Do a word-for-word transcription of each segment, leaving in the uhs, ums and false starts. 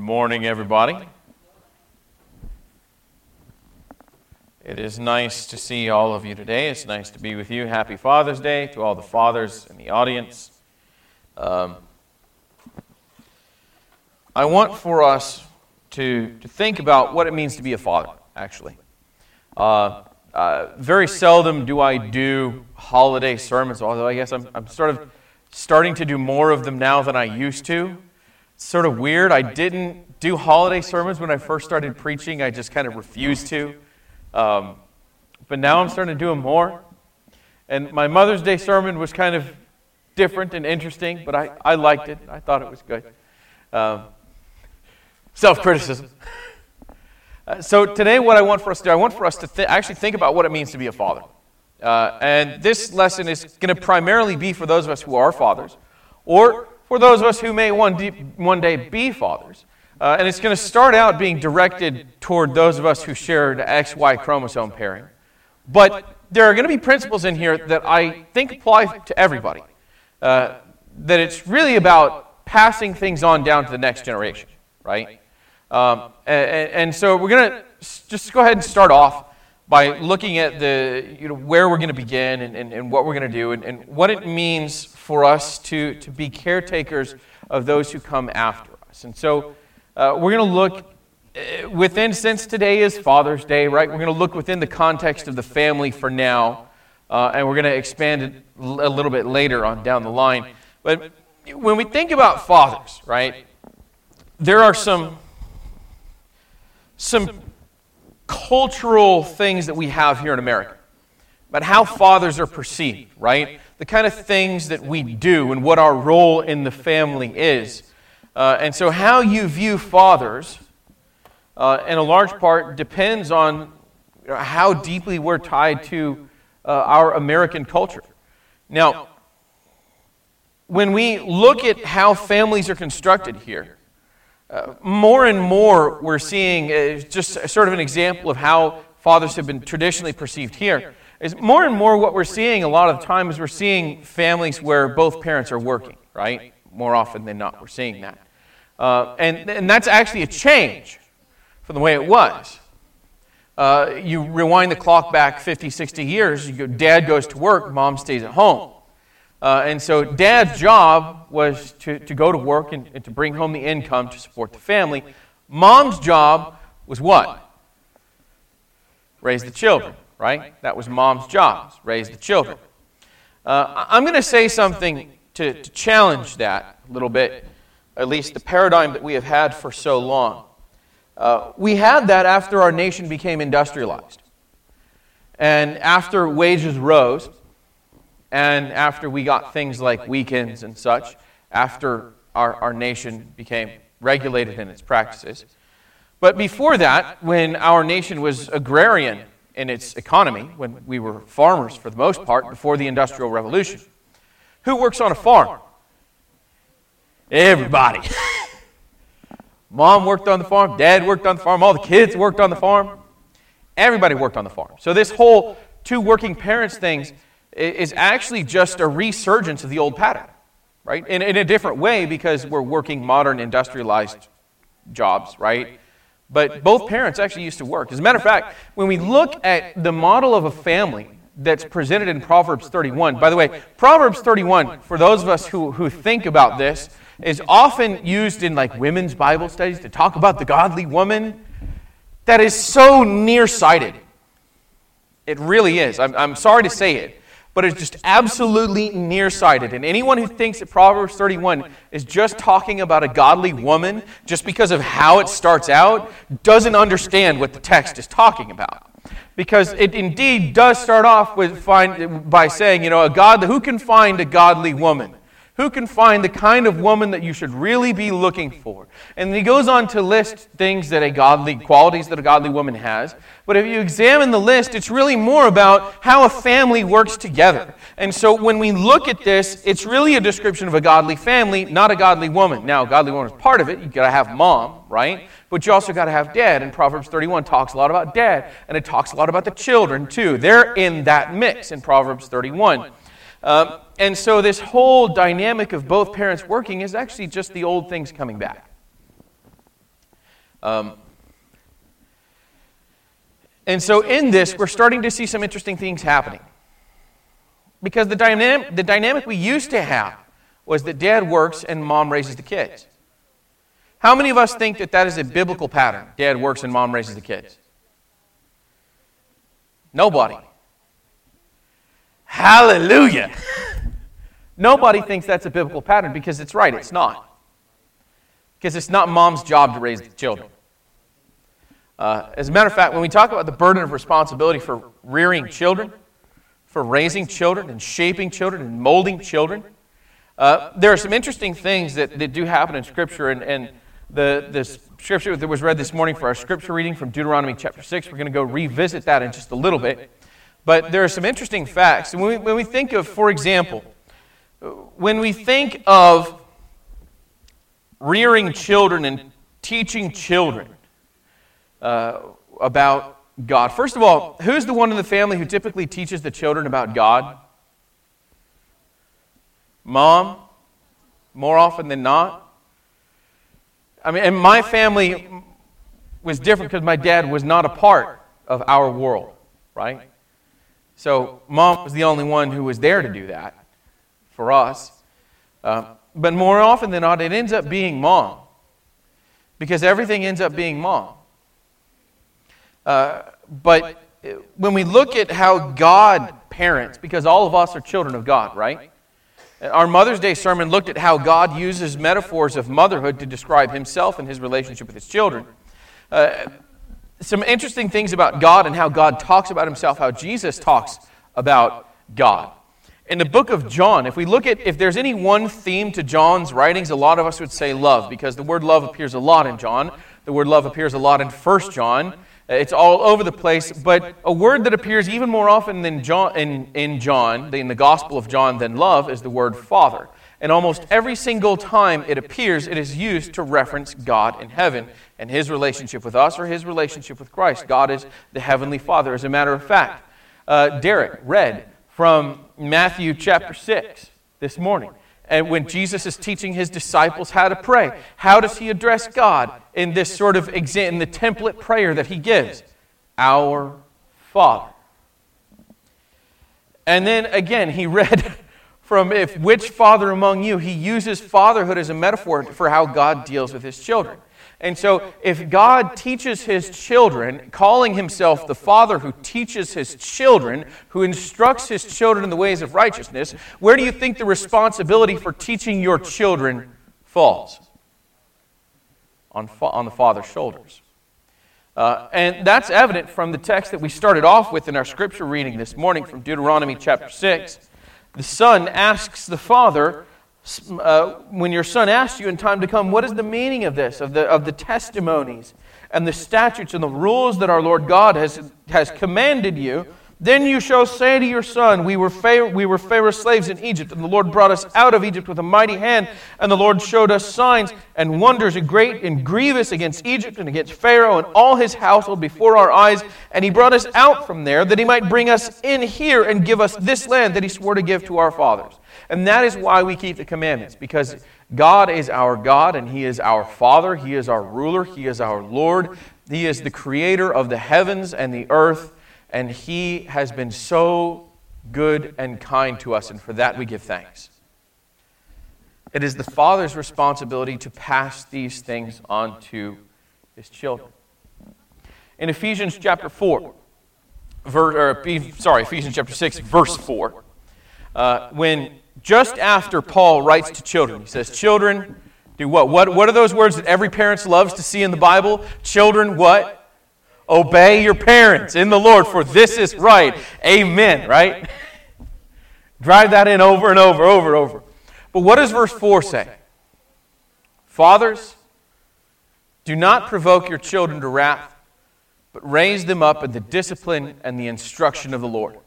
morning, everybody. It is nice to see all of you today. It's nice to be with you. Happy Father's Day to all the fathers in the audience. Um, I want for us to, to think about what it means to be a father, actually. Uh, uh, very seldom do I do holiday sermons, although I guess I'm, I'm sort of starting to do more of them now than I used to. It's sort of weird. I didn't do holiday sermons when I first started preaching. I just kind of refused to. Um, but now I'm starting to do them more. And my Mother's Day sermon was kind of different and interesting, but I, I liked it. I thought it was good. Um, self-criticism. uh, so today what I want for us to do, I want for us to th- actually think about what it means to be a father. Uh, and this lesson is going to primarily be for those of us who are fathers, or for those of us who may one, de- one day be fathers. Uh, and it's going to start out being directed toward those of us who share the X Y chromosome pairing. But there are going to be principles in here that I think apply to everybody. Uh, that it's really about passing things on down to the next generation, right? Um, and, and so we're going to just go ahead and start off by looking at the, you know, where we're going to begin and, and, and what we're going to do and, and what it means for us to, to be caretakers of those who come after us. And so uh, we're going to look within, since today is Father's Day, right? We're going to look within the context of the family for now, uh, and we're going to expand it a little bit later on down the line. But when we think about fathers, right, there are some some cultural things that we have here in America about how fathers are perceived, right? The kind of things that we do and what our role in the family is. Uh, and so how you view fathers, uh, in a large part, depends on how deeply we're tied to uh, our American culture. Now, when we look at how families are constructed here, Uh, more and more we're seeing, uh, just sort of an example of how fathers have been traditionally perceived here, is more and more what we're seeing a lot of the time is we're seeing families where both parents are working, right? More often than not we're seeing that. Uh, and, and that's actually a change from the way it was. Uh, you rewind the clock back fifty, sixty years, you go, dad goes to work, mom stays at home. Uh, and so dad's job was to, to go to work and, and to bring home the income to support the family. Mom's job was what? Raise the children, right? That was mom's job, raise the children. Uh, I'm going to say something to, to challenge that a little bit, at least the paradigm that we have had for so long. Uh, we had that after our nation became industrialized. And after wages rose, and after we got things like weekends and such, after our, our nation became regulated in its practices. But before that, when our nation was agrarian in its economy, when we were farmers for the most part, before the Industrial Revolution, who works on a farm? Everybody. Mom worked on the farm, dad worked on the farm, all the kids worked on the farm. Everybody worked on the farm. So this whole two working parents thing is actually just a resurgence of the old pattern, right? In, in a different way because we're working modern industrialized jobs, right? But both parents actually used to work. As a matter of fact, when we look at the model of a family that's presented in Proverbs thirty-one, by the way, Proverbs thirty-one, for those of us who, who think about this, is often used in like women's Bible studies to talk about the godly woman. That is so nearsighted. It really is. I'm, I'm sorry to say it. But it's just absolutely nearsighted. And anyone who thinks that Proverbs thirty-one is just talking about a godly woman just because of how it starts out doesn't understand what the text is talking about. Because it indeed does start off with find, by saying, you know, a God, who can find a godly woman? Who can find the kind of woman that you should really be looking for? And he goes on to list things that a godly, qualities that a godly woman has. But if you examine the list, it's really more about how a family works together. And so when we look at this, it's really a description of a godly family, not a godly woman. Now, a godly woman is part of it. You've got to have mom, right? But you also got to have dad. And Proverbs thirty-one talks a lot about dad. And it talks a lot about the children, too. They're in that mix in Proverbs thirty-one. Um, and so this whole dynamic of both parents working is actually just the old things coming back. Um, and so in this, we're starting to see some interesting things happening. Because the dynamic, the dynamic we used to have was that dad works and mom raises the kids. How many of us think that that is a biblical pattern? Dad works and mom raises the kids. Nobody. Hallelujah. Nobody thinks that's a biblical pattern because it's right, it's not. Because it's not mom's job to raise the children. Uh, as a matter of fact, when we talk about the burden of responsibility for rearing children, for raising children and shaping children and molding children, uh, there are some interesting things that, that do happen in Scripture. And, and the, the Scripture that was read this morning for our Scripture reading from Deuteronomy chapter six, we're going to go revisit that in just a little bit. But there are some interesting facts. And when we, when we think of, for example, when we think of rearing children and teaching children uh, about God. First of all, who's the one in the family who typically teaches the children about God? Mom, more often than not. I mean, and my family was different because my dad was not a part of our world, right? So mom was the only one who was there to do that for us. Uh, but more often than not, it ends up being mom. Because everything ends up being mom. Uh, but when we look at how God parents, because all of us are children of God, right? Our Mother's Day sermon looked at how God uses metaphors of motherhood to describe himself and his relationship with his children. Uh, some interesting things about God and how God talks about himself, how Jesus talks about God. In the book of John, if we look at, if there's any one theme to John's writings, a lot of us would say love, because the word love appears a lot in John. The word love appears a lot in First John. It's all over the place, but a word that appears even more often than John, in, in John, in the Gospel of John, than love, is the word Father. And almost every single time it appears, it is used to reference God in heaven and his relationship with us or his relationship with Christ. God is the Heavenly Father. As a matter of fact, uh, Derek read from Matthew chapter six this morning. And when Jesus is teaching his disciples how to pray, how does he address God in this sort of exam, in the template prayer that he gives? Our Father. And then again, he read from if which father among you, he uses fatherhood as a metaphor for how God deals with his children. And so if God teaches his children, calling himself the Father who teaches his children, who instructs his children in the ways of righteousness, where do you think the responsibility for teaching your children falls? On, on the Father's shoulders. Uh, and that's evident from the text that we started off with in our scripture reading this morning from Deuteronomy chapter six. The son asks the father, Uh, when your son asks you in time to come, what is the meaning of this, of the of the testimonies and the statutes and the rules that our Lord God has has commanded you? Then you shall say to your son, we were Pharaoh, we were Pharaoh's slaves in Egypt, and the Lord brought us out of Egypt with a mighty hand, and the Lord showed us signs and wonders great and grievous against Egypt and against Pharaoh and all his household before our eyes, and he brought us out from there that he might bring us in here and give us this land that he swore to give to our fathers. And that is why we keep the commandments, because God is our God and he is our Father, he is our ruler, he is our Lord, he is the creator of the heavens and the earth, and he has been so good and kind to us, and for that we give thanks. It is the Father's responsibility to pass these things on to his children. In Ephesians chapter four, ver, or, sorry, Ephesians chapter six, verse four, uh, when just after Paul writes to children, he says, children, do what? What, what are those words that every parent loves to see in the Bible? Children, what? Obey your parents in the Lord, for this is right. Amen, right? Drive that in over and over, over, over. But what does verse four say? Fathers, do not provoke your children to wrath, but raise them up in the discipline and the instruction of the Lord.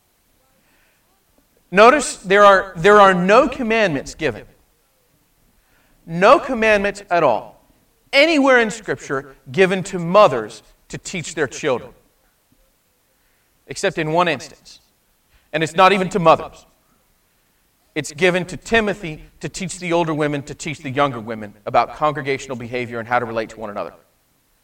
Notice there are, there are no commandments given. No commandments at all. Anywhere in Scripture given to mothers to teach their children. Except in one instance. And it's not even to mothers. It's given to Timothy to teach the older women, to teach the younger women about congregational behavior and how to relate to one another.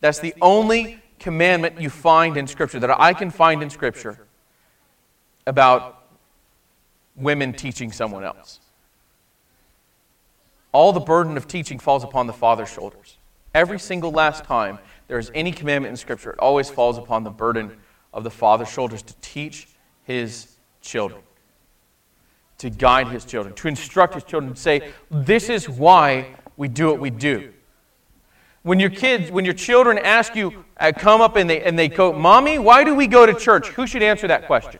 That's the only commandment you find in Scripture, that I can find in Scripture, about women teaching someone else. All the burden of teaching falls upon the father's shoulders. Every single last time there is any commandment in Scripture, it always falls upon the burden of the father's shoulders to teach his children, to guide his children, to instruct his children, to say, this is why we do what we do. When your kids, when your children ask you, uh, come up and they, and they go, Mommy, why do we go to church? Who should answer that question?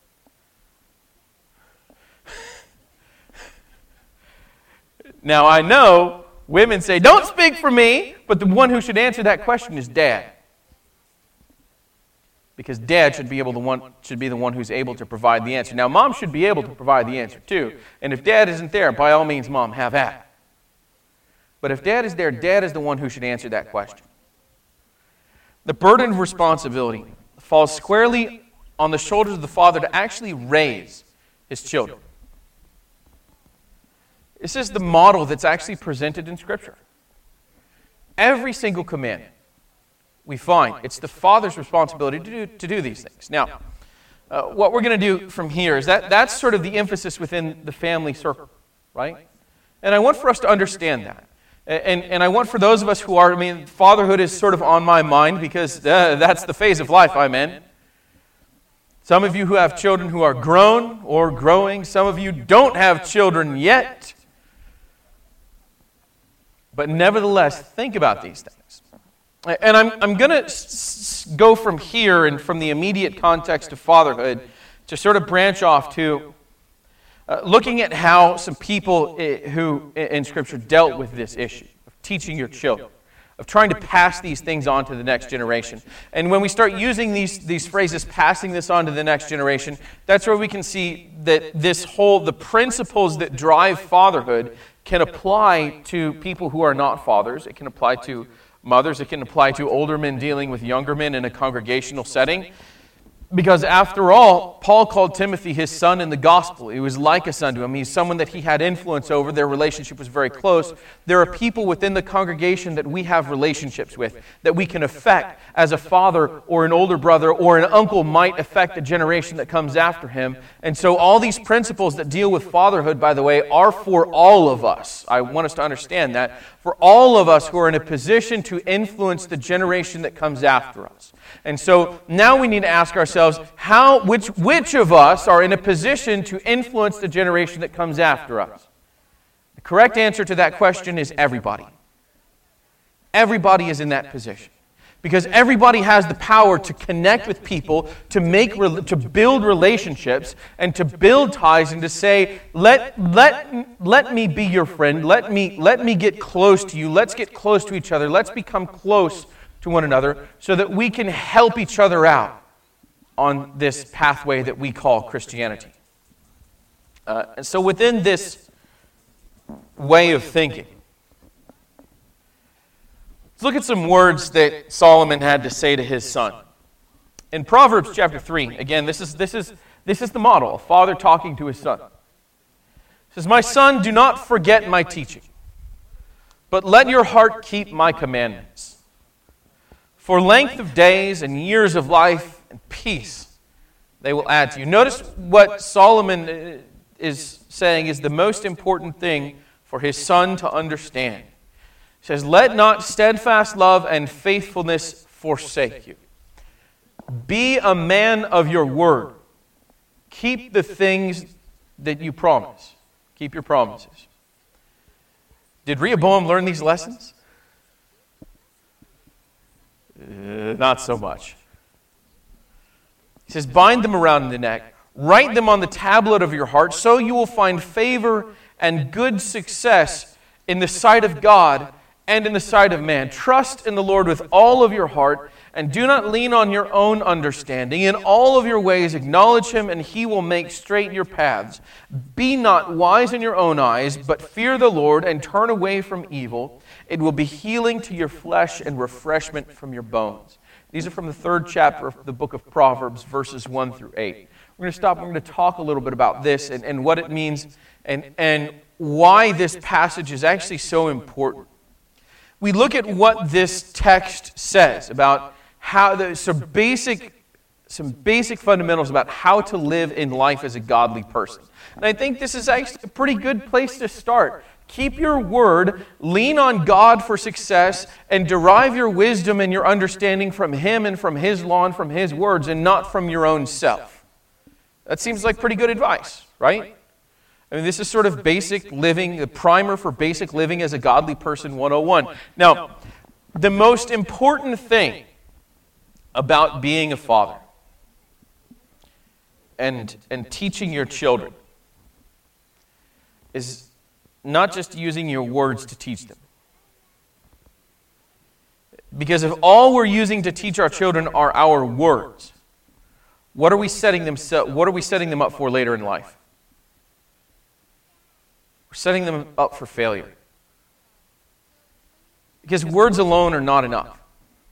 Now, I know women say, don't speak for me, but the one who should answer that question is Dad. Because Dad should be able to one, should be the one who's able to provide the answer. Now, Mom should be able to provide the answer too. And if Dad isn't there, by all means, Mom, have at it. But if Dad is there, Dad is the one who should answer that question. The burden of responsibility falls squarely on the shoulders of the father to actually raise his children. This is the model that's actually presented in Scripture. Every single commandment we find, it's the father's responsibility to do, to do these things. Now, uh, what we're going to do from here is that that's sort of the emphasis within the family circle, right? And I want for us to understand that. And, and I want for those of us who are, I mean, fatherhood is sort of on my mind because uh, that's the phase of life I'm in. Some of you who have children who are grown or growing, some of you don't have children yet. But nevertheless, think about these things. And I'm, I'm going to s- go from here and from the immediate context of fatherhood to sort of branch off to uh, looking at how some people uh, who in Scripture dealt with this issue of teaching your children, of trying to pass these things on to the next generation. And when we start using these, these phrases, passing this on to the next generation, that's where we can see that this whole, the principles that drive fatherhood can apply to people who are not fathers. It can apply to mothers. It can apply to older men dealing with younger men in a congregational setting. Because after all, Paul called Timothy his son in the gospel. He was like a son to him. He's someone that he had influence over. Their relationship was very close. There are people within the congregation that we have relationships with, that we can affect as a father or an older brother or an uncle might affect the generation that comes after him. And so all these principles that deal with fatherhood, by the way, are for all of us. I want us to understand that. For all of us who are in a position to influence the generation that comes after us. And so now we need to ask ourselves, how, which, which of us are in a position to influence the generation that comes after us? The correct answer to that question is everybody. Everybody is in that position. Because everybody has the power to connect with people, to make, to build relationships, and to build ties, and to say, let, let, let me be your friend, let me, let me get close to you, let's get close to each other, let's become close to one another so that we can help each other out on this pathway that we call Christianity. Uh, and so within this way of thinking, let's look at some words that Solomon had to say to his son. In Proverbs chapter three, again, this is, this is, this is the model, a father talking to his son. It says, "My son, do not forget my teaching, but let your heart keep my commandments. For length of days and years of life and peace they will add to you." Notice what Solomon is saying is the most important thing for his son to understand. He says, "Let not steadfast love and faithfulness forsake you. Be a man of your word. Keep the things that you promise." Keep your promises. Did Rehoboam learn these lessons? Uh, not so much. He says, "Bind them around the neck, write them on the tablet of your heart, so you will find favor and good success in the sight of God and in the sight of man. Trust in the Lord with all of your heart, and do not lean on your own understanding. In all of your ways acknowledge Him, and He will make straight your paths. Be not wise in your own eyes, but fear the Lord and turn away from evil. It will be healing to your flesh and refreshment from your bones." These are from the third chapter of the book of Proverbs, verses one through eight. We're going to stop and we're going to talk a little bit about this and, and what it means and, and why this passage is actually so important. we look at what this text says about how the some basic some basic fundamentals about how to live in life as a godly person. And I think this is actually a pretty good place to start. Keep your word, lean on God for success, and derive your wisdom and your understanding from Him and from His law and from His words, and not from your own self. That seems like pretty good advice, right? I mean, this is sort of basic living, the primer for basic living as a godly person one oh one. Now, the most important thing about being a father and, and teaching your children is not just using your words to teach them. Because if all we're using to teach our children are our words, what are we setting them, what are we setting them up for later in life? We're setting them up for failure. Because words alone are not enough.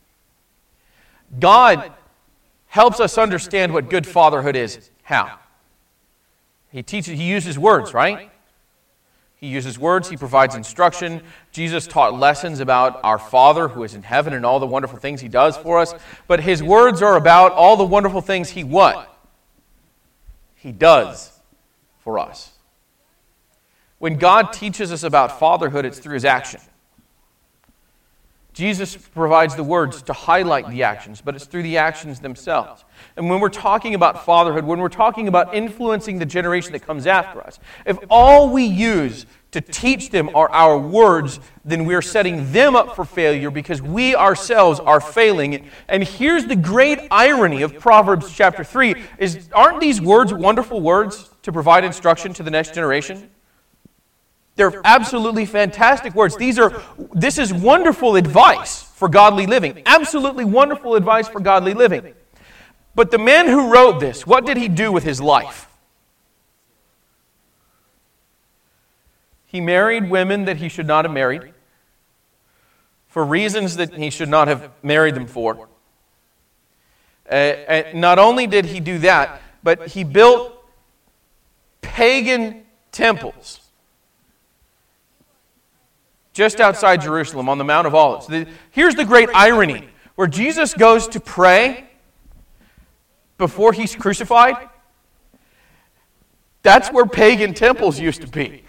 God helps us understand what good fatherhood is. How? He teaches, He uses words, right? He uses words, He provides instruction. Jesus taught lessons about our Father who is in heaven and all the wonderful things He does for us. But His words are about all the wonderful things He what? He does for us. When God teaches us about fatherhood, it's through His action. Jesus provides the words to highlight the actions, but it's through the actions themselves. And when we're talking about fatherhood, when we're talking about influencing the generation that comes after us, if all we use to teach them are our words, then we're setting them up for failure because we ourselves are failing. And here's the great irony of Proverbs chapter three, is aren't these words wonderful words to provide instruction to the next generation? They're absolutely fantastic words. These are, this is wonderful advice for godly living. Absolutely wonderful advice for godly living. But the man who wrote this, what did he do with his life? He married women that he should not have married for reasons that he should not have married them for. Uh, and not only did he do that, but he built pagan temples just outside Jerusalem on the Mount of Olives. The, here's the great irony. Where Jesus goes to pray before He's crucified, that's where pagan temples used to be.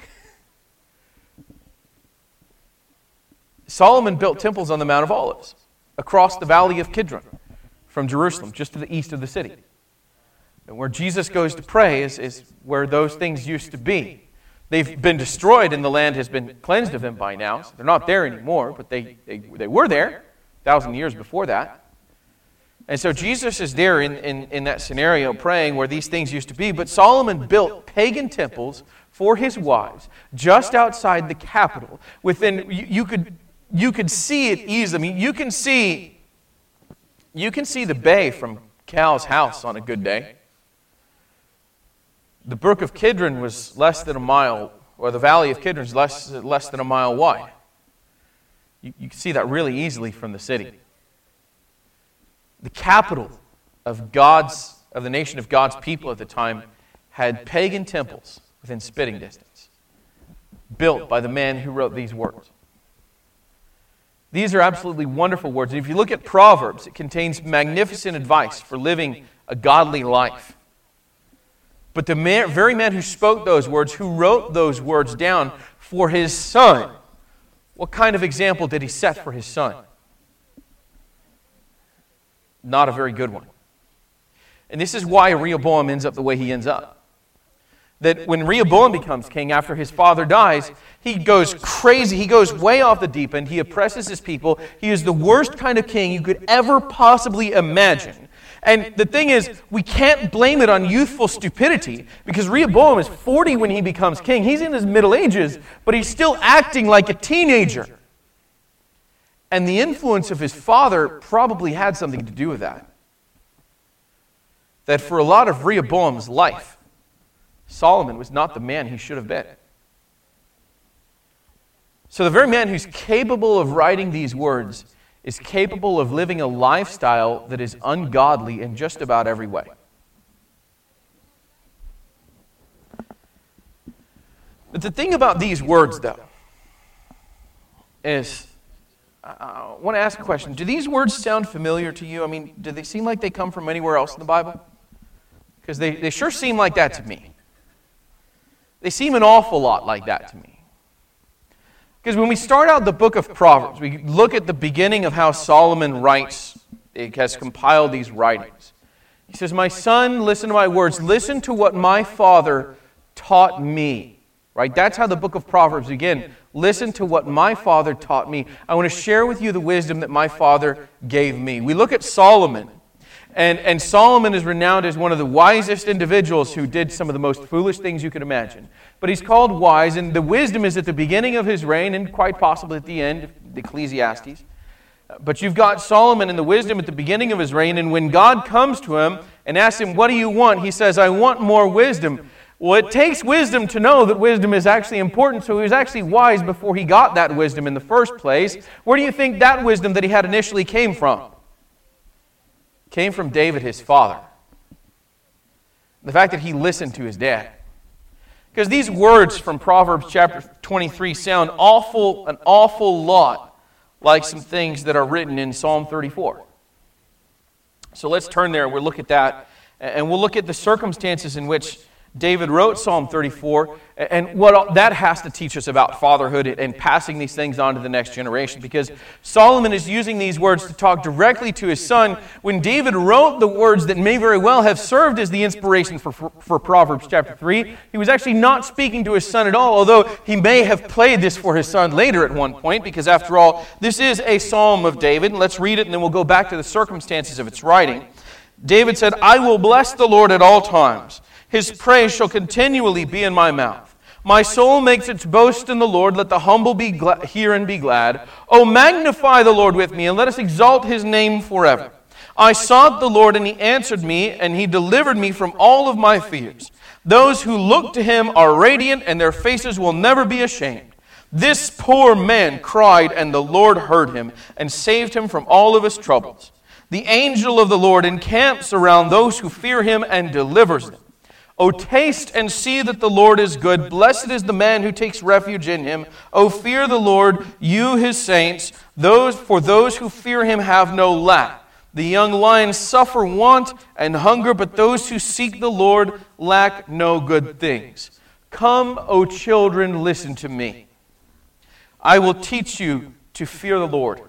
Solomon built temples on the Mount of Olives across the valley of Kidron from Jerusalem, just to the east of the city. And where Jesus goes to pray is, is where those things used to be. They've been destroyed and the land has been cleansed of them by now. So they're not there anymore, but they, they, they were there a thousand years before that. And so Jesus is there in, in, in that scenario praying where these things used to be. But Solomon built pagan temples for his wives just outside the capital. Within, you, you, could, you could see it easily. I mean, you can see, you can see the bay from Cal's house on a good day. The brook of Kidron was less than a mile, or the valley of Kidron is less, less than a mile wide. You, you can see that really easily from the city. The capital of God's, of the nation of God's people at the time had pagan temples within spitting distance, built by the man who wrote these words. These are absolutely wonderful words. And if you look at Proverbs, it contains magnificent advice for living a godly life. But the man, very man who spoke those words, who wrote those words down for his son, what kind of example did he set for his son? Not a very good one. And this is why Rehoboam ends up the way he ends up. That when Rehoboam becomes king after his father dies, he goes crazy. He goes way off the deep end. He oppresses his people. He is the worst kind of king you could ever possibly imagine. And the thing is, we can't blame it on youthful stupidity because Rehoboam is forty when he becomes king. He's in his middle ages, but he's still acting like a teenager. And the influence of his father probably had something to do with that. That for a lot of Rehoboam's life, Solomon was not the man he should have been. So the very man who's capable of writing these words is capable of living a lifestyle that is ungodly in just about every way. But the thing about these words, though, is I want to ask a question. Do these words sound familiar to you? I mean, do they seem like they come from anywhere else in the Bible? Because they, they sure seem like that to me. They seem an awful lot like that to me. Because when we start out the book of Proverbs, we look at the beginning of how Solomon writes, he has compiled these writings. He says, "My son, listen to my words. Listen to what my father taught me." Right? That's how the book of Proverbs begins. Listen to what my father taught me. I want to share with you the wisdom that my father gave me. We look at Solomon. And, and Solomon is renowned as one of the wisest individuals who did some of the most foolish things you could imagine. But he's called wise, and the wisdom is at the beginning of his reign and quite possibly at the end, Ecclesiastes. But you've got Solomon and the wisdom at the beginning of his reign, and when God comes to him and asks him, "What do you want?" he says, "I want more wisdom." Well, it takes wisdom to know that wisdom is actually important, so he was actually wise before he got that wisdom in the first place. Where do you think that wisdom that he had initially came from? Came from David, his father. The fact that he listened to his dad. Because these words from Proverbs chapter twenty-three sound awful, an awful lot like some things that are written in Psalm thirty-four. So let's turn there and we'll look at that. And we'll look at the circumstances in which David wrote Psalm thirty-four and what that has to teach us about fatherhood and passing these things on to the next generation. Because Solomon is using these words to talk directly to his son. When David wrote the words that may very well have served as the inspiration for, for, for Proverbs chapter three, he was actually not speaking to his son at all, although he may have played this for his son later at one point, because after all, this is a psalm of David. And let's read it and then we'll go back to the circumstances of its writing. David said, "I will bless the Lord at all times. His praise shall continually be in my mouth. My soul makes its boast in the Lord. Let the humble be gla- hear and be glad. Oh, magnify the Lord with me, and let us exalt his name forever. I sought the Lord, and he answered me, and he delivered me from all of my fears. Those who look to him are radiant, and their faces will never be ashamed. This poor man cried, and the Lord heard him, and saved him from all of his troubles. The angel of the Lord encamps around those who fear him and delivers them. O taste and see that the Lord is good. Blessed is the man who takes refuge in him. O fear the Lord, you his saints. Those for those who fear him have no lack. The young lions suffer want and hunger, but those who seek the Lord lack no good things. Come, O children, listen to me. I will teach you to fear the Lord.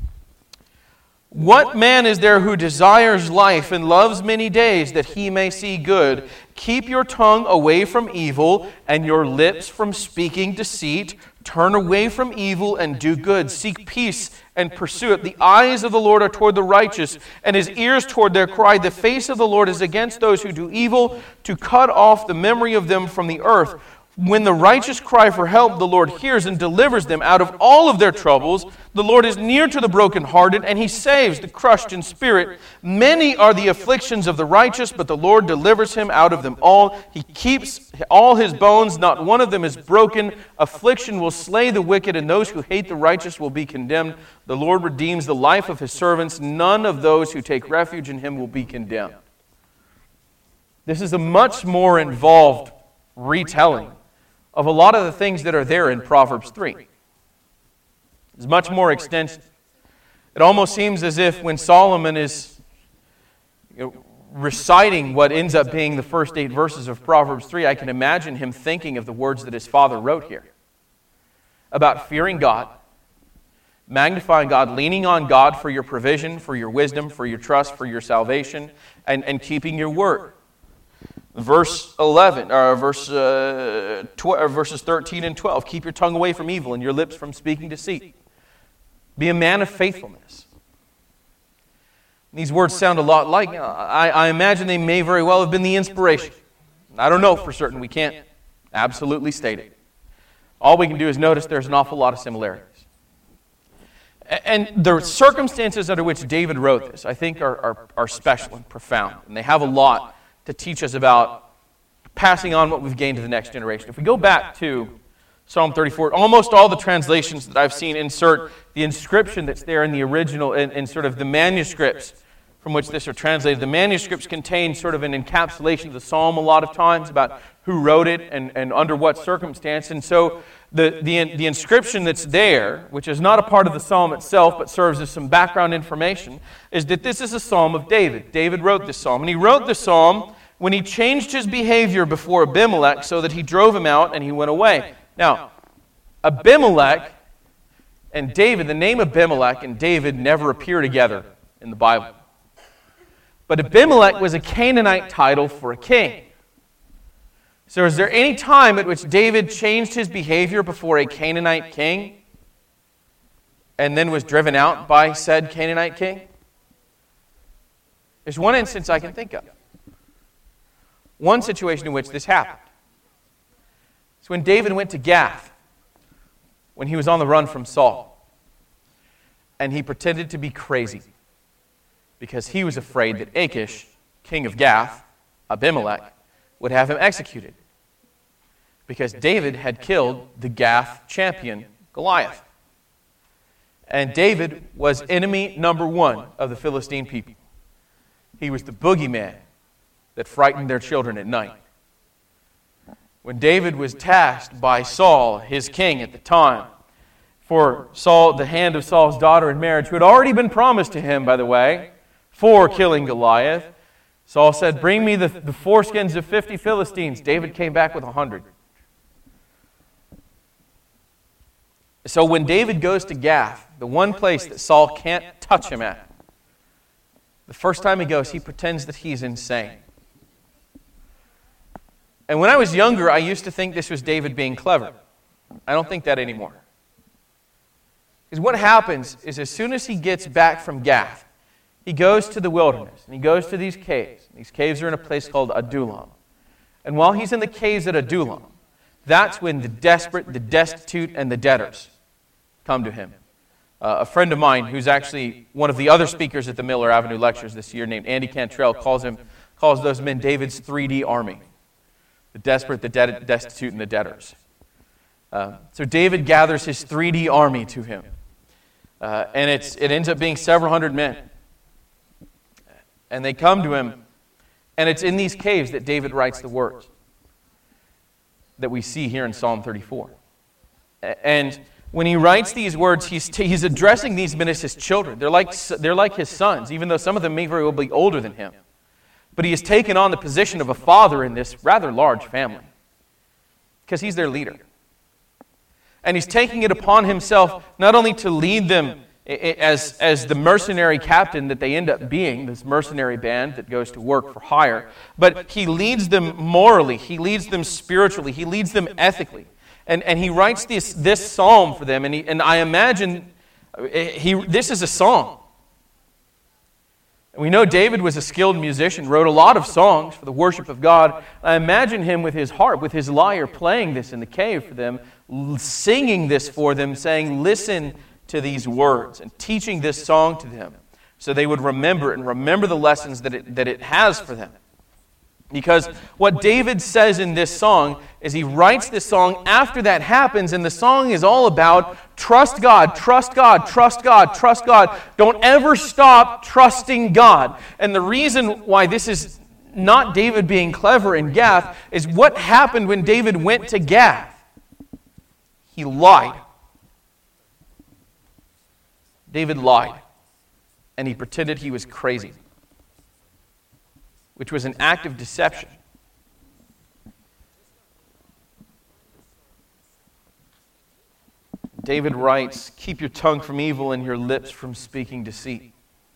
What man is there who desires life and loves many days that he may see good? Keep your tongue away from evil and your lips from speaking deceit. Turn away from evil and do good. Seek peace and pursue it. The eyes of the Lord are toward the righteous, and his ears toward their cry. The face of the Lord is against those who do evil, to cut off the memory of them from the earth. When the righteous cry for help, the Lord hears and delivers them out of all of their troubles. The Lord is near to the brokenhearted, and he saves the crushed in spirit. Many are the afflictions of the righteous, but the Lord delivers him out of them all. He keeps all his bones, not one of them is broken. Affliction will slay the wicked, and those who hate the righteous will be condemned. The Lord redeems the life of his servants. None of those who take refuge in him will be condemned. This is a much more involved retelling of a lot of the things that are there in Proverbs three. It's much more extensive. It almost seems as if when Solomon is you know, reciting what ends up being the first eight verses of Proverbs three, I can imagine him thinking of the words that his father wrote here about fearing God, magnifying God, leaning on God for your provision, for your wisdom, for your trust, for your salvation, and, and keeping your word. Verse eleven, or verse uh, tw- or verses thirteen and twelve. Keep your tongue away from evil and your lips from speaking deceit. Be a man of faithfulness. These words sound a lot like, I, I imagine they may very well have been the inspiration. I don't know for certain. We can't absolutely state it. All we can do is notice there's an awful lot of similarities. And the circumstances under which David wrote this, I think, are, are, are special and profound. And they have a lot to teach us about passing on what we've gained to the next generation. If we go back to Psalm thirty-four, almost all the translations that I've seen insert the inscription that's there in the original, in, in sort of the manuscripts from which this are translated. The manuscripts contain sort of an encapsulation of the psalm a lot of times about who wrote it and, and under what circumstance. And so the, the, the inscription that's there, which is not a part of the psalm itself, but serves as some background information, is that this is a psalm of David. David wrote this psalm, and he wrote this psalm when he changed his behavior before Abimelech so that he drove him out and he went away. Now, Abimelech and David, the name Abimelech and David never appear together in the Bible. But Abimelech was a Canaanite title for a king. So is there any time at which David changed his behavior before a Canaanite king and then was driven out by said Canaanite king? There's one instance I can think of. One situation in which this happened. It's when David went to Gath, when he was on the run from Saul. And he pretended to be crazy because he was afraid that Achish, king of Gath, Abimelech, would have him executed because David had killed the Gath champion, Goliath. And David was enemy number one of the Philistine people. He was the boogeyman that frightened their children at night. When David was tasked by Saul, his king at the time, for Saul, the hand of Saul's daughter in marriage, who had already been promised to him, by the way, for killing Goliath, Saul said, "Bring me the, the foreskins of fifty Philistines." David came back with a hundred. So when David goes to Gath, the one place that Saul can't touch him at, the first time he goes, he pretends that he's insane. And when I was younger, I used to think this was David being clever. I don't think that anymore. Because what happens is as soon as he gets back from Gath, he goes to the wilderness, and he goes to these caves. These caves are in a place called Adullam. And while he's in the caves at Adullam, that's when the desperate, the destitute, and the debtors come to him. Uh, a friend of mine, who's actually one of the other speakers at the Miller Avenue Lectures this year, named Andy Cantrell, calls him, calls those men David's three D army. The desperate, the de- destitute, and the debtors. Uh, so David gathers his three D army to him. Uh, and it's, it ends up being several hundred men. And they come to him, and it's in these caves that David writes the words that we see here in Psalm thirty-four. And when he writes these words, he's, t- he's addressing these men as his children. They're like, they're like his sons, even though some of them may very well be older than him. But he has taken on the position of a father in this rather large family because he's their leader. And he's taking it upon himself not only to lead them as, as the mercenary captain that they end up being, this mercenary band that goes to work for hire, but he leads them morally, he leads them spiritually, he leads them ethically. And, and he writes this, this psalm for them, and, he, and I imagine he, this is a song. We know David was a skilled musician, wrote a lot of songs for the worship of God. I imagine him with his harp, with his lyre, playing this in the cave for them, singing this for them, saying, "Listen to these words," and teaching this song to them so they would remember it and remember the lessons that it, that it has for them. Because what David says in this song is he writes this song after that happens, and the song is all about trust God, trust God, trust God, trust God. Don't ever stop trusting God. And the reason why this is not David being clever in Gath is what happened when David went to Gath. He lied. David lied, and he pretended he was crazy, which was an act of deception. David writes, "Keep your tongue from evil and your lips from speaking deceit."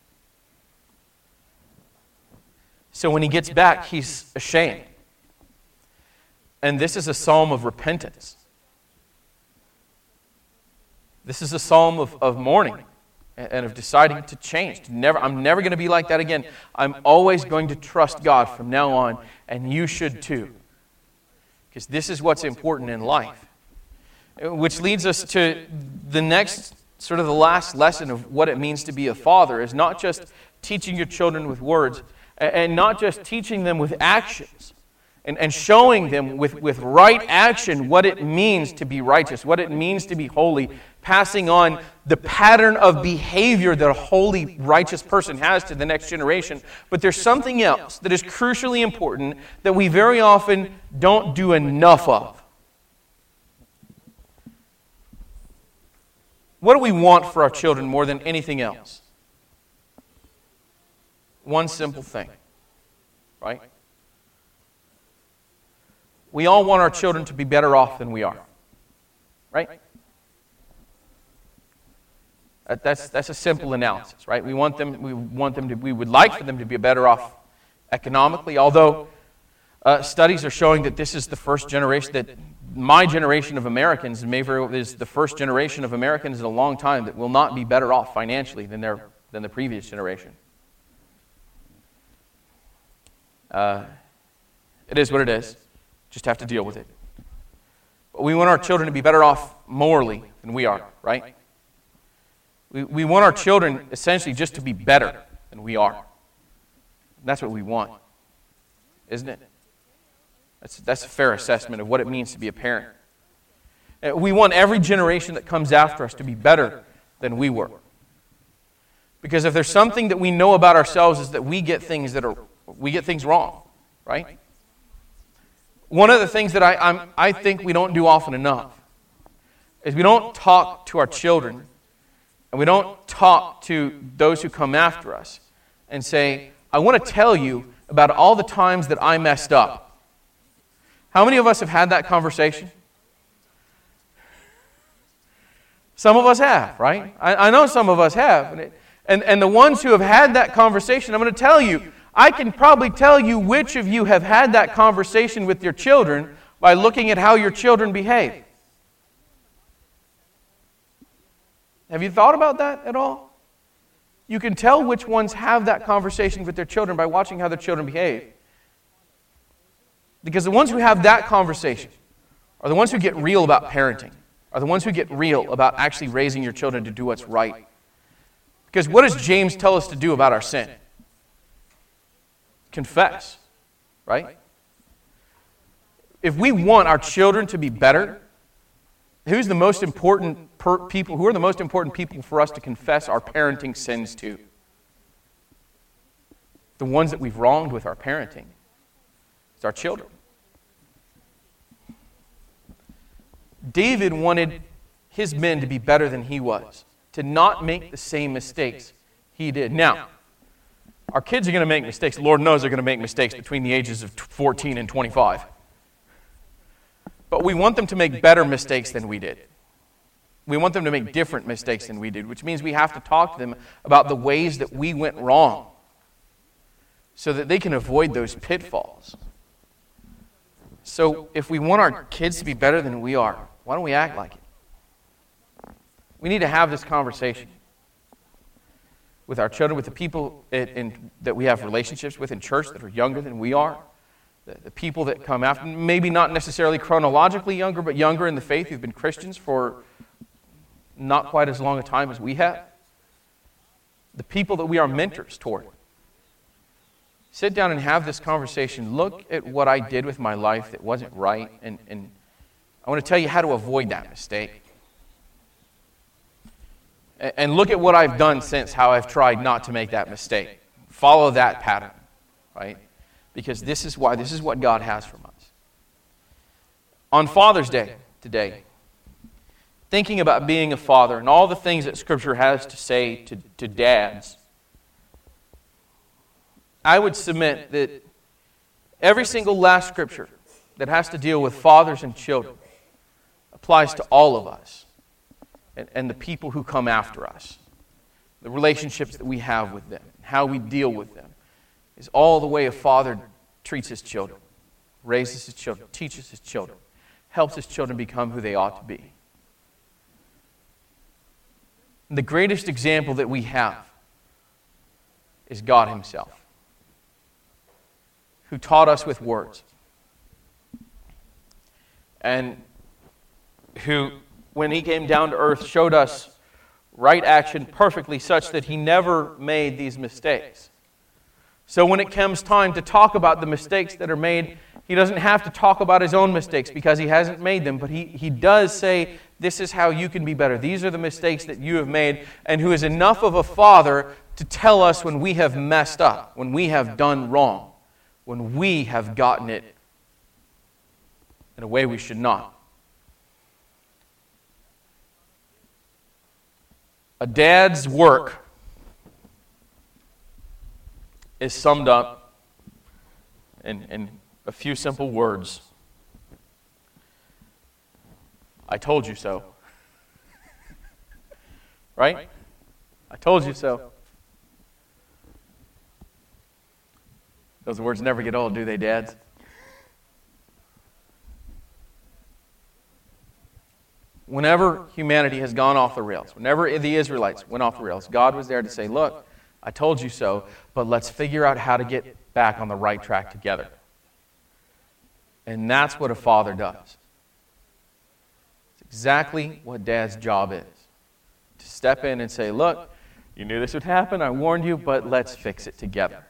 So when he gets back, he's ashamed. And this is a psalm of repentance. This is a psalm of, of mourning and of deciding to change. To never, I'm never going to be like that again. I'm always going to trust God from now on, and you should too. Because this is what's important in life. Which leads us to the next, sort of the last lesson of what it means to be a father, is not just teaching your children with words, and not just teaching them with actions, and, and showing them with, with right action what it means to be righteous, what it means to be holy, passing on the pattern of behavior that a holy, righteous person has to the next generation. But there's something else that is crucially important that we very often don't do enough of. What do we want for our children more than anything else? One simple thing, right? We all want our children to be better off than we are, right? That, that's that's a simple analysis, right? We want them. We want them to. We would like for them to be better off economically. Although uh, studies are showing that this is the first generation that my generation of Americans may very is the first generation of Americans in a long time that will not be better off financially than their than the previous generation. Uh, it is what it is. Just have to deal with it. But we want our children to be better off morally than we are, right? We we want our children essentially just to be better than we are. That's what we want, isn't it? That's, that's a fair assessment of what it means to be a parent. We want every generation that comes after us to be better than we were. Because if there's something that we know about ourselves is that we get things that are we get things wrong, right? One of the things that I I'm, I think we don't do often enough is we don't talk to our children and we don't talk to those who come after us and say, I want to tell you about all the times that I messed up. How many of us have had that conversation? Some of us have, right? I, I know some of us have. And, it, and, and the ones who have had that conversation, I'm going to tell you, I can probably tell you which of you have had that conversation with your children by looking at how your children behave. Have you thought about that at all? You can tell which ones have that conversation with their children by watching how their children behave. Because the ones who have that conversation are the ones who get real about parenting, are the ones who get real about actually raising your children to do what's right. Because what does James tell us to do about our sin? Confess, right? If we want our children to be better, who's the most important per people? Who are the most important people for us to confess our parenting sins to? The ones that we've wronged with our parenting. It's our children. David wanted his men to be better than he was, to not make the same mistakes he did. Now, our kids are going to make mistakes. Lord knows they're going to make mistakes between the ages of fourteen and twenty-five. But we want them to make better mistakes than we did. We want them to make different mistakes than we did, which means we have to talk to them about the ways that we went wrong so that they can avoid those pitfalls. So if we want our kids to be better than we are, why don't we act like it? We need to have this conversation with our children, with the people in, in, that we have relationships with in church that are younger than we are, the, the people that come after, maybe not necessarily chronologically younger, but younger in the faith who've been Christians for not quite as long a time as we have, the people that we are mentors toward. Sit down and have this conversation. Look at what I did with my life that wasn't right, and, and I want to tell you how to avoid that mistake. And look at what I've done since, how I've tried not to make that mistake. Follow that pattern, right? Because this is why, this is what God has from us. On Father's Day today, thinking about being a father and all the things that Scripture has to say to, to dads, I would submit that every single last Scripture that has to deal with fathers and children applies to all of us. And, and the people who come after us, the relationships that we have with them, how we deal with them, is all the way a father treats his children, raises his children, teaches his children, helps his children become who they ought to be. And the greatest example that we have is God Himself, who taught us with words, and who, when He came down to earth, showed us right action perfectly such that He never made these mistakes. So when it comes time to talk about the mistakes that are made, He doesn't have to talk about His own mistakes because He hasn't made them, but He, he does say, this is how you can be better. These are the mistakes that you have made, and who is enough of a father to tell us when we have messed up, when we have done wrong, when we have gotten it in a way we should not. A dad's work is summed up in, in a few simple words. I told you so. Right? I told you so. Those words never get old, do they, dads? Whenever humanity has gone off the rails, whenever the Israelites went off the rails, God was there to say, look, I told you so, but let's figure out how to get back on the right track together. And that's what a father does. It's exactly what dad's job is. To step in and say, look, you knew this would happen, I warned you, but let's fix it together.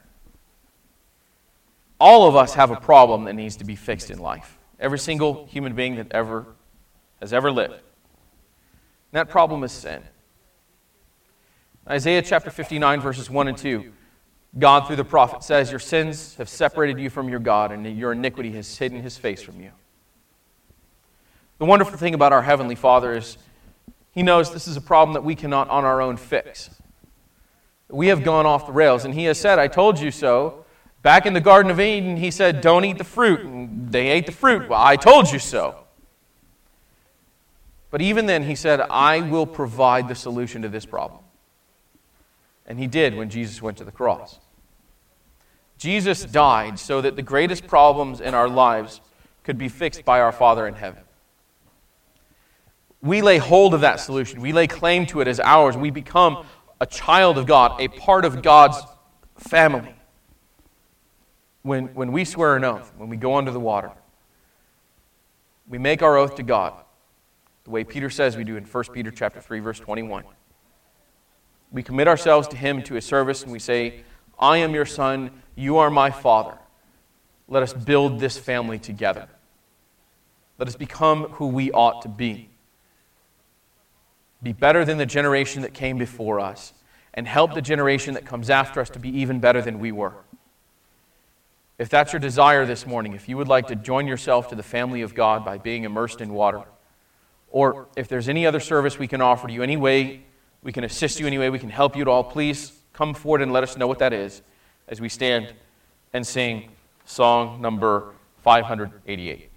All of us have a problem that needs to be fixed in life. Every single human being that ever has ever lived. And that problem is sin. Isaiah chapter fifty-nine, verses one and two, God through the prophet says, your sins have separated you from your God, and your iniquity has hidden his face from you. The wonderful thing about our Heavenly Father is he knows this is a problem that we cannot on our own fix. We have gone off the rails, and he has said, I told you so. Back in the Garden of Eden, he said, don't eat the fruit. And they ate the fruit. Well, I told you so. But even then, he said, I will provide the solution to this problem. And he did when Jesus went to the cross. Jesus died so that the greatest problems in our lives could be fixed by our Father in heaven. We lay hold of that solution. We lay claim to it as ours. We become a child of God, a part of God's family. When, when we swear an oath, when we go under the water, we make our oath to God, the way Peter says we do in First Peter chapter three, verse twenty-one. We commit ourselves to him, to his service, and we say, I am your son, you are my father. Let us build this family together. Let us become who we ought to be. Be better than the generation that came before us, and help the generation that comes after us to be even better than we were. If that's your desire this morning, if you would like to join yourself to the family of God by being immersed in water, or if there's any other service we can offer to you, any way we can assist you, any way we can help you at all, please come forward and let us know what that is as we stand and sing song number five hundred eighty-eight.